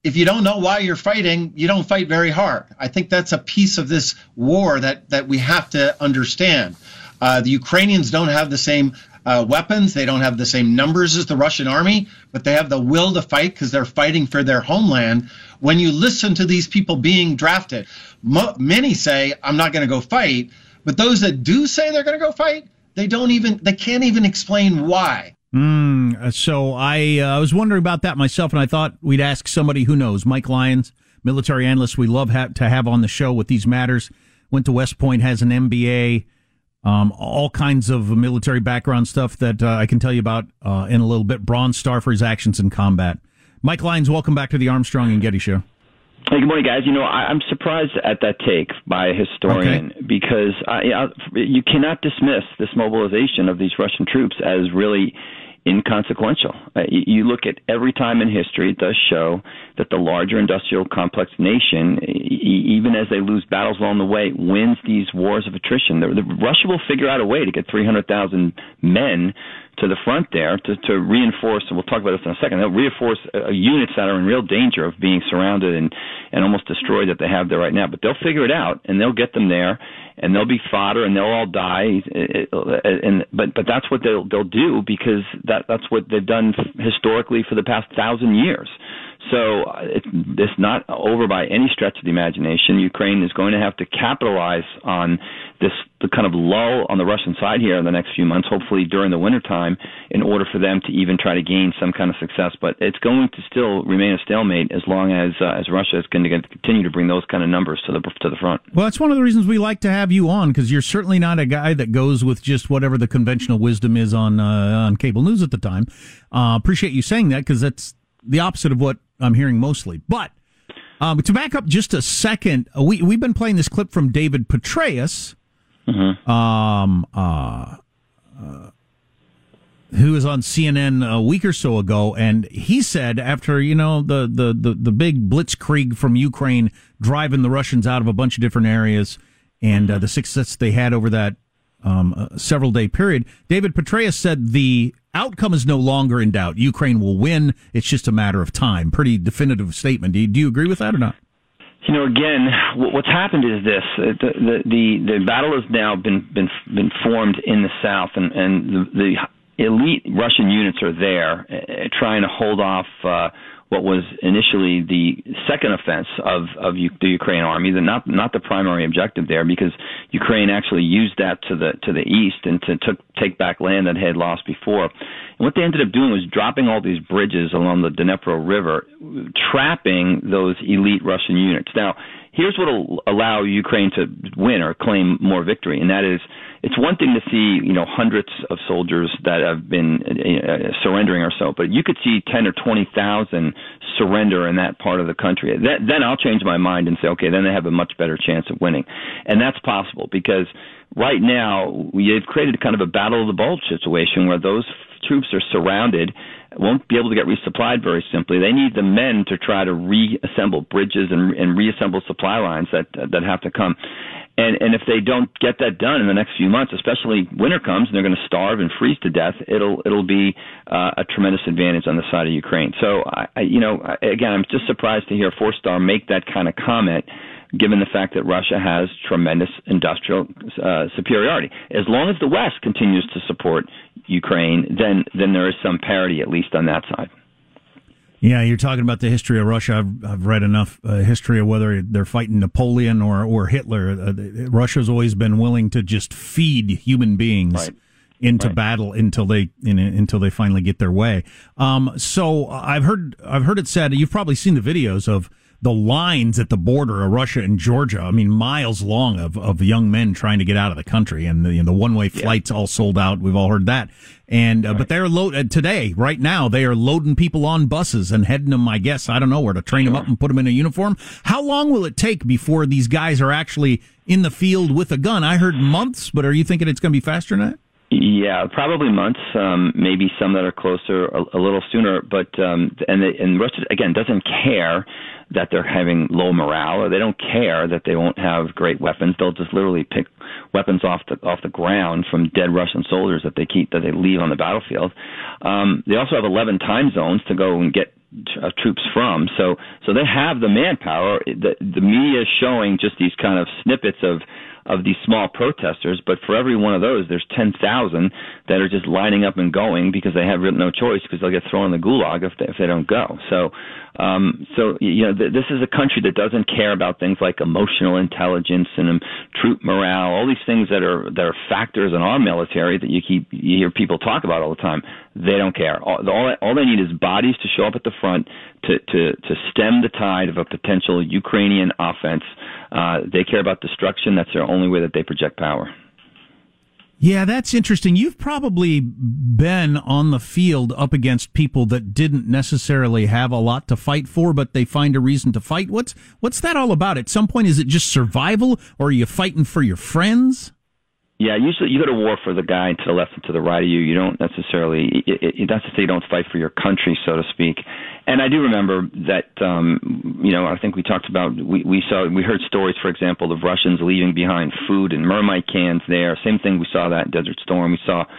if you don't know why you're fighting, you don't fight very hard. I think that's a piece of this war that we have to understand. The Ukrainians don't have the same weapons. They don't have the same numbers as the Russian army, but they have the will to fight because they're fighting for their homeland. When you listen to these people being drafted, many say, I'm not going to go fight. But those that do say they're going to go fight, they can't even explain why. So I was wondering about that myself, and I thought we'd ask somebody who knows. Mike Lyons, military analyst we love to have on the show with these matters. Went to West Point, has an MBA, all kinds of military background stuff that I can tell you about in a little bit. Bronze Star for his actions in combat. Mike Lyons, welcome back to the Armstrong and Getty Show. Hey, good morning, guys. I'm surprised at that take by a historian because you cannot dismiss this mobilization of these Russian troops as really inconsequential. You look at every time in history, it does show that the larger industrial complex nation, even as they lose battles along the way, wins these wars of attrition. Russia will figure out a way to get 300,000 men to the front there to reinforce, and we'll talk about this in a second, they'll reinforce units that are in real danger of being surrounded and almost destroyed that they have there right now. But they'll figure it out, and they'll get them there, and they'll be fodder, and they'll all die. But that's what they'll do because that's what they've done historically for the past 1,000 years. So it's not over by any stretch of the imagination. Ukraine is going to have to capitalize on the kind of lull on the Russian side here in the next few months, hopefully during the wintertime, in order for them to even try to gain some kind of success. But it's going to still remain a stalemate as long as Russia is going to continue to bring those kind of numbers to the front. Well, that's one of the reasons we like to have you on, because you're certainly not a guy that goes with just whatever the conventional wisdom is on cable news at the time. Appreciate you saying that, because that's the opposite of what I'm hearing mostly. But to back up just a second, we've been playing this clip from David Petraeus, who was on CNN a week or so ago, and he said after the big blitzkrieg from Ukraine driving the Russians out of a bunch of different areas and the success they had over that several day period, David Petraeus said the outcome is no longer in doubt. Ukraine will win. It's just a matter of time. Pretty definitive statement. Do you agree with that or not? Again, what's happened is this: the battle has now been formed in the south, and the elite Russian units are there trying to hold off what was initially the second offense of the Ukraine army, not the primary objective there, because Ukraine actually used that to the east and to take back land that had lost before. And what they ended up doing was dropping all these bridges along the Dnipro River, trapping those elite Russian units. Now, here's what will allow Ukraine to win or claim more victory, and that is, it's one thing to see, hundreds of soldiers that have been surrendering or so, but you could see 10 or 20,000 surrender in that part of the country. Then I'll change my mind and say, okay, then they have a much better chance of winning. And that's possible because right now they've created kind of a battle of the bulge situation where those troops are surrounded, won't be able to get resupplied very simply. They need the men to try to reassemble bridges and reassemble supply lines that have to come. And if they don't get that done in the next few months, especially winter comes and they're going to starve and freeze to death, it'll be a tremendous advantage on the side of Ukraine. So, again, I'm just surprised to hear Four-Star make that kind of comment, given the fact that Russia has tremendous industrial superiority. As long as the West continues to support Ukraine, then there is some parity, at least on that side. Yeah, you're talking about the history of Russia. I've read enough history of whether they're fighting Napoleon or Hitler. Russia's always been willing to just feed human beings into battle until they finally get their way. So I've heard it said, you've probably seen the videos of the lines at the border of Russia and Georgia. I mean, miles long of young men trying to get out of the country, and the one-way flights all sold out. We've all heard that. And but they're today, right now, they are loading people on buses and heading them, I guess, I don't know where, to train them up and put them in a uniform. How long will it take before these guys are actually in the field with a gun? I heard months, but are you thinking it's going to be faster than that? Yeah, probably months, maybe some that are closer a little sooner. But and Russia, again, doesn't care that they're having low morale, or they don't care that they won't have great weapons. They'll just literally pick weapons off the ground from dead Russian soldiers that they leave on the battlefield. They also have 11 time zones to go and get troops from. So they have the manpower. The media is showing just these kind of snippets of these small protesters, but for every one of those, there's 10,000 that are just lining up and going because they have no choice, because they'll get thrown in the gulag if they don't go. So this is a country that doesn't care about things like emotional intelligence and troop morale, all these things that are factors in our military that you hear people talk about all the time. They don't care. All they need is bodies to show up at the front to stem the tide of a potential Ukrainian offense. They care about destruction. That's their only way that they project power. Yeah, that's interesting. You've probably been on the field up against people that didn't necessarily have a lot to fight for, but they find a reason to fight. What's that all about? At some point, is it just survival, or are you fighting for your friends? Yeah, usually you go to war for the guy to the left and to the right of you. You don't necessarily, that's to say you don't fight for your country, so to speak. And I do remember that, I think we talked about, we heard stories, for example, of Russians leaving behind food and Mermite cans there. Same thing, we saw that in Desert Storm. We saw,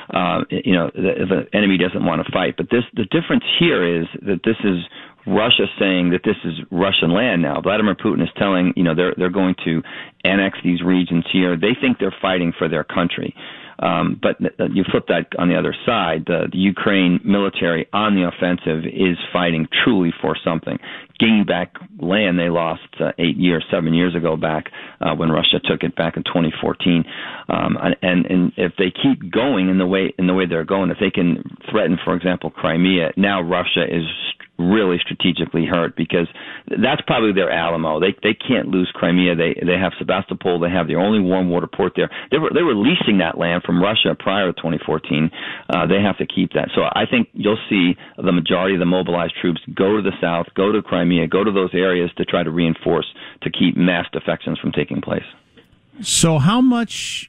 the enemy doesn't want to fight. But the difference here is that this is Russia saying that this is Russian land now. Vladimir Putin is telling, they're going to annex these regions here. They think they're fighting for their country. But you flip that on the other side. The Ukraine military on the offensive is fighting truly for something, gaining back land they lost 7 years ago back when Russia took it back in 2014. And if they keep going in the way they're going, if they can threaten, for example, Crimea, now Russia is really strategically hurt, because that's probably their Alamo. They can't lose Crimea. They have Sebastopol. They have their only warm water port there. They were leasing that land from Russia prior to 2014. They have to keep that. So I think you'll see the majority of the mobilized troops go to the south, go to Crimea, go to those areas to try to reinforce, to keep mass defections from taking place. So how much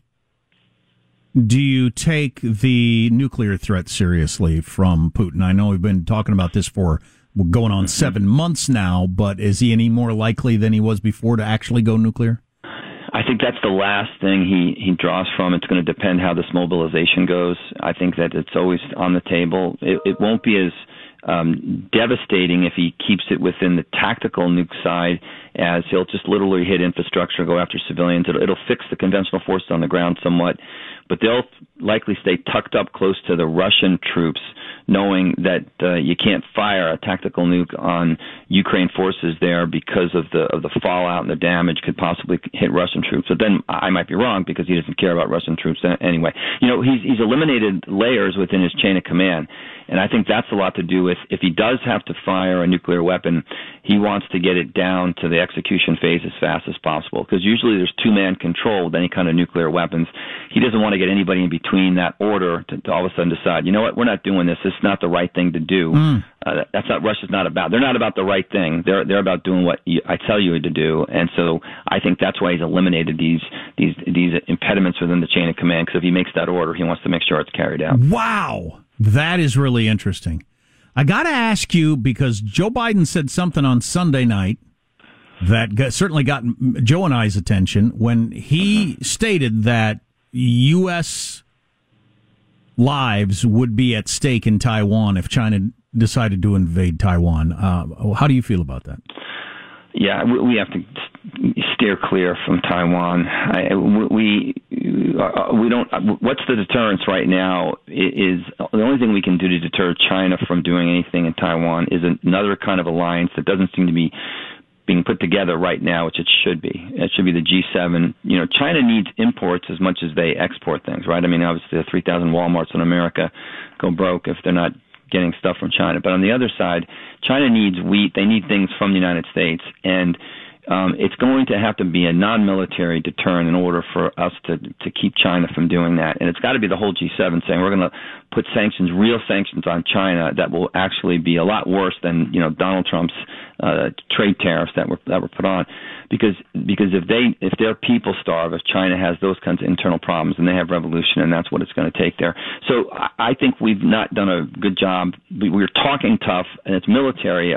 do you take the nuclear threat seriously from Putin? I know we've been talking about this for going on 7 months now, but is he any more likely than he was before to actually go nuclear? I think that's the last thing he draws from. It's going to depend how this mobilization goes. I think that it's always on the table. It won't be as devastating if he keeps it within the tactical nuke side, as he'll just literally hit infrastructure, go after civilians. It'll fix the conventional forces on the ground somewhat, but they'll likely stay tucked up close to the Russian troops, knowing that you can't fire a tactical nuke on Ukraine forces there because of the fallout and the damage could possibly hit Russian troops. But then I might be wrong, because he doesn't care about Russian troops anyway. He's eliminated layers within his chain of command, and I think that's a lot to do with, if he does have to fire a nuclear weapon, he wants to get it down to the execution phase as fast as possible, because usually there's two-man control with any kind of nuclear weapons. He doesn't want to get anybody in between that order to all of a sudden decide, you know what, we're not doing this. This is not the right thing to do. That's not Russia's not about. They're not about the right thing. They're about doing what I tell you to do. And so I think that's why he's eliminated these impediments within the chain of command, because if he makes that order, he wants to make sure it's carried out. Wow, that is really interesting. I got to ask you, because Joe Biden said something on Sunday night that certainly got Joe and I's attention when he stated that U.S. lives would be at stake in Taiwan if China decided to invade Taiwan. How do you feel about that? Yeah, we have to steer clear from Taiwan. We don't. What's the deterrence right now? Is the only thing we can do to deter China from doing anything in Taiwan is another kind of alliance that doesn't seem to be being put together right now, which it should be. It should be the G7. China needs imports as much as they export things, right? I mean, obviously, the 3,000 Walmarts in America go broke if they're not getting stuff from China. But on the other side, China needs wheat. They need things from the United States. And it's going to have to be a non-military deterrent in order for us to keep China from doing that. And it's got to be the whole G7 saying we're going to put sanctions, real sanctions on China that will actually be a lot worse than Donald Trump's trade tariffs that were put on. Because if their people starve, if China has those kinds of internal problems, then they have revolution, and that's what it's going to take there. So I think we've not done a good job. We're talking tough, and it's military about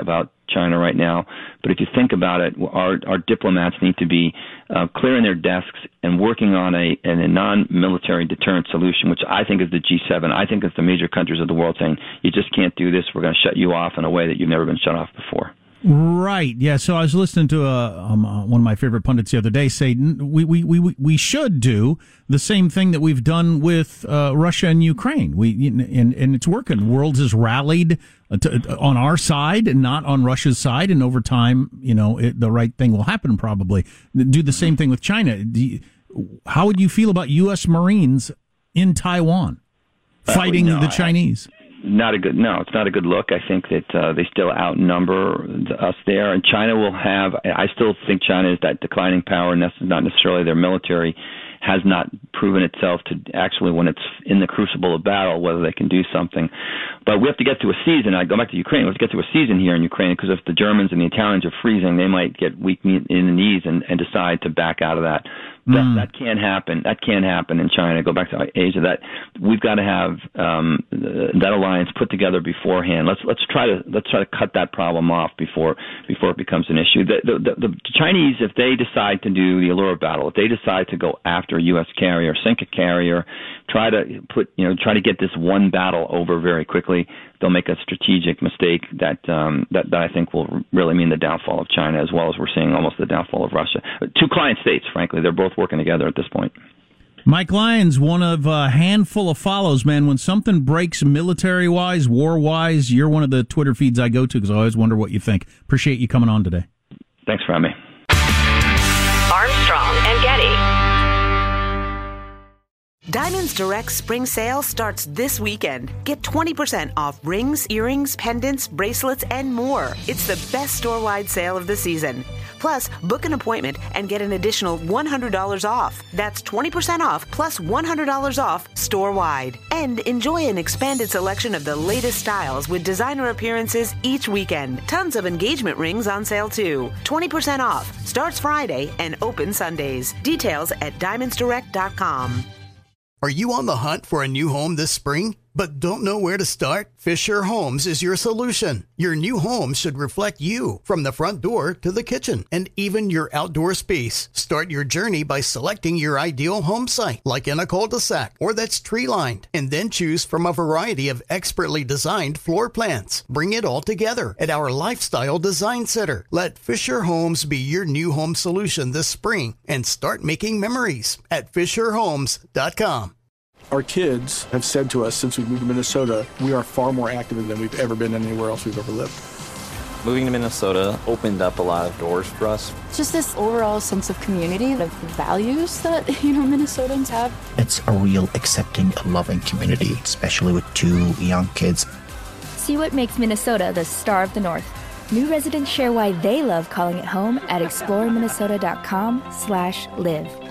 China right now. But if you think about it, our diplomats need to be clearing their desks and working on a non-military deterrent solution, which I think is the G7. I think it's the major countries of the world saying, you just can't do this. We're going to shut you off in a way that you've never been shut off before. Right. Yeah. So I was listening to one of my favorite pundits the other day say we should do the same thing that we've done with Russia and Ukraine. And it's working. The world has rallied on our side and not on Russia's side. And over time, the right thing will happen. Probably do the same thing with China. How would you feel about U.S. Marines in Taiwan fighting the Chinese? It's not a good look. I think that they still outnumber us there, and China will have. I still think China is that declining power, and that's not necessarily their military has not proven itself to actually, when it's in the crucible of battle, whether they can do something. But we have to get to a season. I go back to Ukraine. We have to get to a season here in Ukraine, because if the Germans and the Italians are freezing, they might get weak in the knees and decide to back out of that. That can't happen. That can't happen in China. Go back to Asia. That we've got to have that alliance put together beforehand. Let's try to cut that problem off before it becomes an issue. The Chinese, if they decide to do the Allura battle, if they decide to go after a U.S. carrier, sink a carrier, try to get this one battle over very quickly, they'll make a strategic mistake that I think will really mean the downfall of China, as well as we're seeing almost the downfall of Russia. Two client states, frankly, they're both working together at this point. Mike Lyons, one of a handful of follows, man. When something breaks military-wise, war-wise, you're one of the Twitter feeds I go to because I always wonder what you think. Appreciate you coming on today. Thanks for having me. Armstrong and Getty. Diamonds Direct Spring Sale starts this weekend. Get 20% off rings, earrings, pendants, bracelets, and more. It's the best store-wide sale of the season. Plus, book an appointment and get an additional $100 off. That's 20% off plus $100 off store-wide. And enjoy an expanded selection of the latest styles with designer appearances each weekend. Tons of engagement rings on sale too. 20% off. Starts Friday and open Sundays. Details at diamondsdirect.com. Are you on the hunt for a new home this spring, but don't know where to start? Fisher Homes is your solution. Your new home should reflect you, from the front door to the kitchen, and even your outdoor space. Start your journey by selecting your ideal home site, like in a cul-de-sac or that's tree-lined, and then choose from a variety of expertly designed floor plans. Bring it all together at our Lifestyle Design Center. Let Fisher Homes be your new home solution this spring and start making memories at FisherHomes.com. Our kids have said to us since we moved to Minnesota, we are far more active than we've ever been anywhere else we've ever lived. Moving to Minnesota opened up a lot of doors for us. Just this overall sense of community, the values that, Minnesotans have. It's a real accepting, loving community, especially with two young kids. See what makes Minnesota the star of the North. New residents share why they love calling it home at exploreminnesota.com/live.